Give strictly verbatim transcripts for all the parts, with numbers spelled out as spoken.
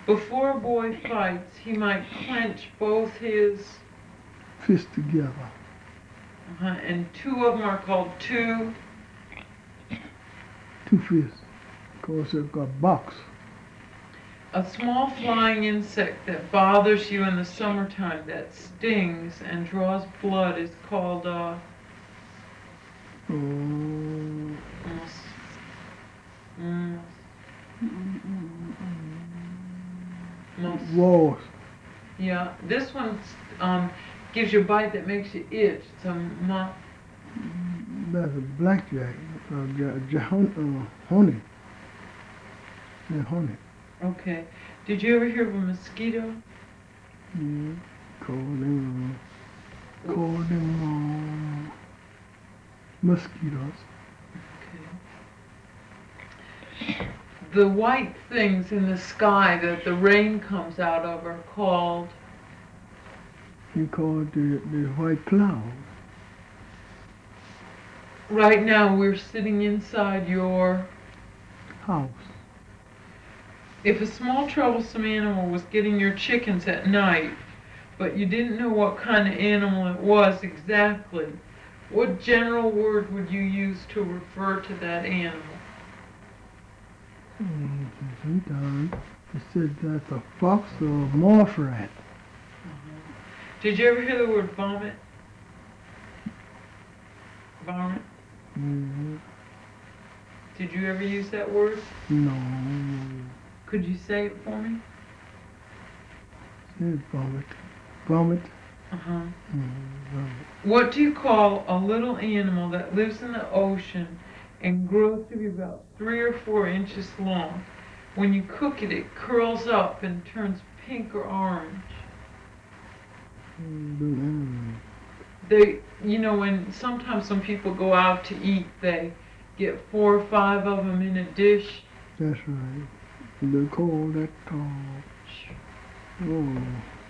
Before a boy fights, he might clench both his fists together. Uh-huh. And two of them are called two. Two fists. Because they've got box. A small flying insect that bothers you in the summertime that stings and draws blood is called a Um, mus. Mus. Mus. Walls. Yeah, this one um, gives you a bite that makes you itch. It's a mu. That's a blackjack. Uh, ja, ja, uh, honey. Yeah, honey. Okay. Did you ever hear of a mosquito? Yeah. Call them, uh, call them uh, mosquitoes. Okay. The white things in the sky that the rain comes out of are called. You call it the, the white cloud. Right now we're sitting inside your House. If a small troublesome animal was getting your chickens at night, but you didn't know what kind of animal it was exactly, what general word would you use to refer to that animal? Mm, sometimes it said that's a fox or a marsh rat. Uh-huh. Did you ever hear the word vomit? Vomit? Mm-hmm. Did you ever use that word? No. Could you say it for me? Said vomit. Vomit. Uh-huh. Mm, vomit. What do you call a little animal that lives in the ocean and grows to be about three or four inches long? When you cook it, it curls up and turns pink or orange. Mm, They, you know, when sometimes when people go out to eat, they get four or five of them in a dish. that's right. They call that uh, oh,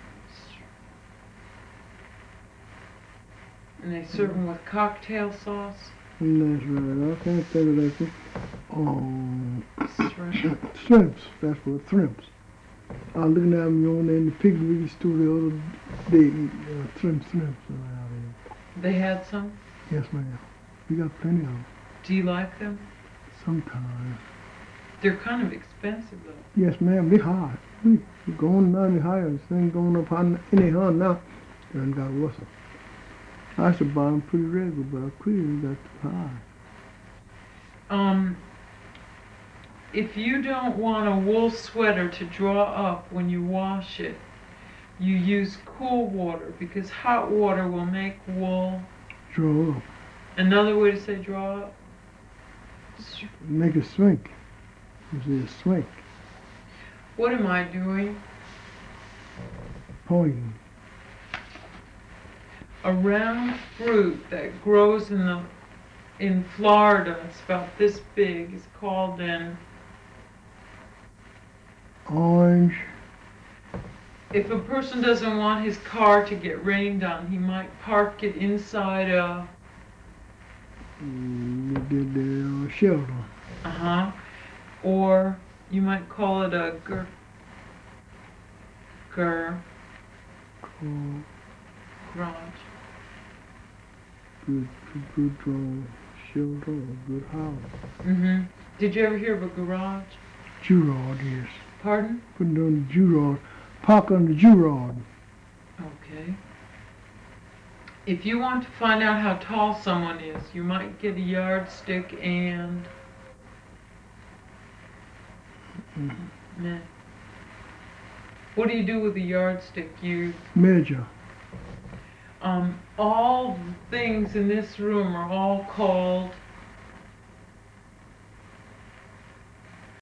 And they serve them with cocktail sauce. that's right. I can't think of that thing. Um, Shrimp. shrimps. That's what shrimps. I was looking at them on in the piggery store the other day. Uh, shrimp, shrimps around They had some. here. Yes, ma'am. We got plenty of them. Do you like them? Sometimes. They're kind of expensive though. Yes, ma'am. They high. We we going down higher. This thing going up on anyhow now. Done got worse. I used to buy them pretty regular, but I quit. Got too high. Um, if you don't want a wool sweater to draw up when you wash it, you use cool water because hot water will make wool. Draw up. Another way to say draw up. Make it swink. You see it swink. What am I doing? Pointing. A round fruit that grows in the in Florida, it's about this big, is called an. Orange. If a person doesn't want his car to get rained on, he might park it inside a. Mm, you did the uh, shelter. Uh huh. Or you might call it a gur. Gur. Called Garage. good, good, good uh, shelter or good house. Mm-hmm. Did you ever hear of a garage? Jurod, yes. Pardon? Putting on the Jurod. Park on the Jurod. Okay. If you want to find out how tall someone is, you might get a yardstick and. Mm-hmm. Meh. What do you do with a yardstick? You Measure. um all the things in this room are all called